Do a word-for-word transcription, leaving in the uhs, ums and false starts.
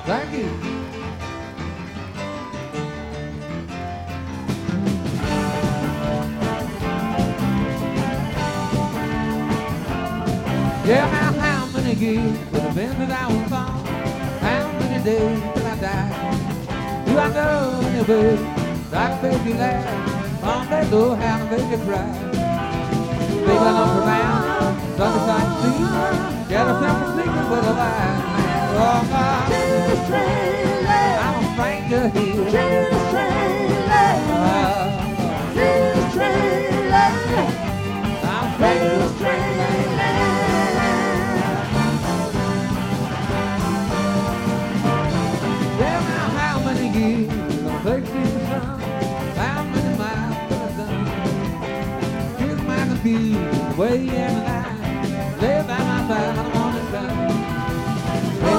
Thank you. Yeah, how, how many years would have been that I was born? How many days till I die? Do I know any way that I make you laugh? On that door, how to make you cry? Baby, I don't around, Sunday sight see. Get a simple secret with a lie. Oh, God. I'm a stranger here. I'm a stranger. Take me to sun, how many miles have I done? Here's my confused way in the night, lay by my side.